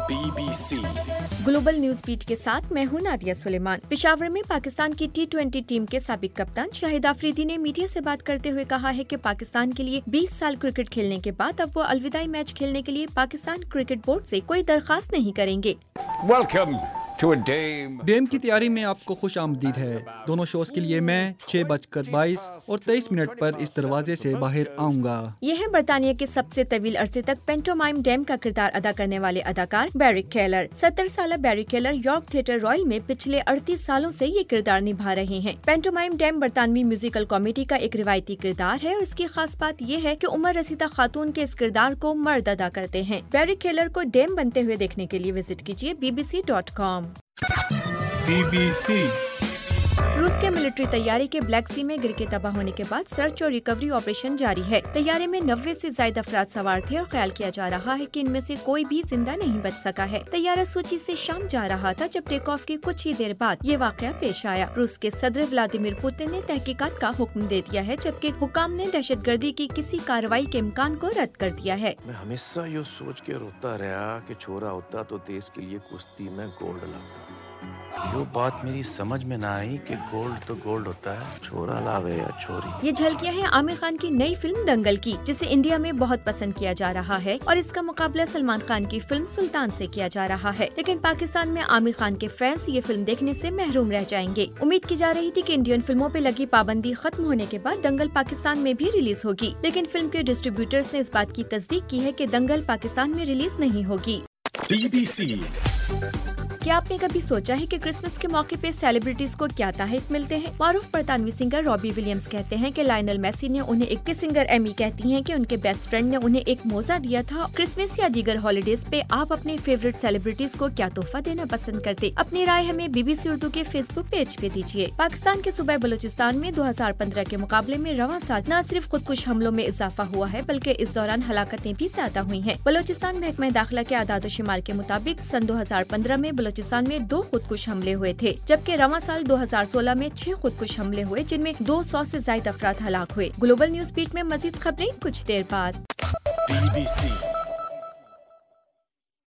BBC global news beat के साथ मैं हूं नादिया सुलेमान। पेशावर में पाकिस्तान की T20 टीम के साबिक कप्तान शाहिद आफरीदी ने मीडिया से बात करते हुए कहा है कि पाकिस्तान के लिए 20 साल क्रिकेट खेलने के बाद अब वो अलविदाई मैच खेलने के लिए पाकिस्तान क्रिकेट बोर्ड से कोई दरखास्त नहीं करेंगे। डेम की तैयारी में आपको खुश आमदीद है। दोनों शोज के लिए मैं 6:22 और 23 पर इस दरवाजे से बाहर आऊंगा। ये है बरतानिया के सबसे तवील अरसे तक पेंटोमाइम डेम का किरदार अदा करने वाले अदाकार बैरी केलर। 70 साल Barry Keller York Theatre Royal में पिछले 38 सालों से ये किरदार निभा रहे हैं। पेंटोमाइम डेम बरतानवी म्यूजिकल कॉमेडी का एक रिवायती किरदार है और इसकी खास बात ये है कि उमर रसीदा खातून के इस किरदार को मर्द अदा करते हैं। बैरी केलर को डेम बनते हुए देखने के लिए विजिट कीजिए bbc.com। BBC रूस के मिलिट्री तैयारी के ब्लैक सी में गिर के तबाह होने के बाद सर्च और रिकवरी ऑपरेशन जारी है। तैयारे में 90 से ज्यादा अफराद सवार थे और ख्याल किया जा रहा है कि इनमें से कोई भी जिंदा नहीं बच सका है। तैयारा सूची से शाम जा रहा था जब टेक ऑफ के कुछ ही देर बाद ये वाकया पेश आया। रूस के सदर व्लादिमीर पुतिन ने तहकीकात का हुक्म दे दिया है, जबकि हुकाम ने दहशतगर्दी की किसी कार्रवाई के इम्कान को रद्द कर दिया है। मैं हमेशा ये सोच के रोता रहा कि छोरा होता तो देश के लिए कुश्ती में गोल्ड लाता। यो बात मेरी समझ में ना आई कि गोल्ड तो गोल्ड होता है, छोरा लावे या छोरी। ये झलकियां हैं आमिर खान की नई फिल्म दंगल की, जिसे इंडिया में बहुत पसंद किया जा रहा है और इसका मुकाबला सलमान खान की फिल्म सुल्तान से किया जा रहा है। लेकिन पाकिस्तान में आमिर खान के फैंस ये फिल्म देखने से महरूम रह जाएंगे। उम्मीद की जा रही थी कि इंडियन फिल्मों पे लगी पाबंदी खत्म होने के बाद दंगल पाकिस्तान में भी रिलीज होगी, लेकिन फिल्म के डिस्ट्रीब्यूटर्स ने इस बात की तस्दीक की है कि दंगल पाकिस्तान में रिलीज नहीं होगी। BBC क्या आपने कभी सोचा है कि क्रिसमस के मौके पे सेलिब्रिटीज को क्या तोहफे मिलते हैं? मारूफ बरतानवी सिंगर रॉबी विलियम्स कहते हैं कि लायनल मेसी ने उन्हें एक सिंगर एमी कहती हैं कि उनके बेस्ट फ्रेंड ने उन्हें एक मोजा दिया था। क्रिसमस या दीगर हॉलीडेज पे आप अपने फेवरेट सेलिब्रिटीज को क्या तोहफा देना पसंद करते? अपनी राय हमें BBC उर्दू के फेसबुक पेज पे दीजिए। पाकिस्तान के सूबे बलूचिस्तान में 2015 के मुकाबले में रवां साल न सिर्फ खुदकुश हमलों में इजाफा हुआ है, बल्कि इस दौरान हलाकतें भी ज्यादा हुई हैं। बलूचिस्तान महकमा दाखिला के आदाद-ओ-शुमार के मुताबिक सन 2015 में बलूचिस्तान में 2 खुदकुश हमले हुए थे, जबकि रवां साल 2016 में 6 खुदकुश हमले हुए, जिनमें 200 से ज्यादा अफराद हलाक हुए। ग्लोबल न्यूज बीट में मजीद खबरें कुछ देर बाद। BBC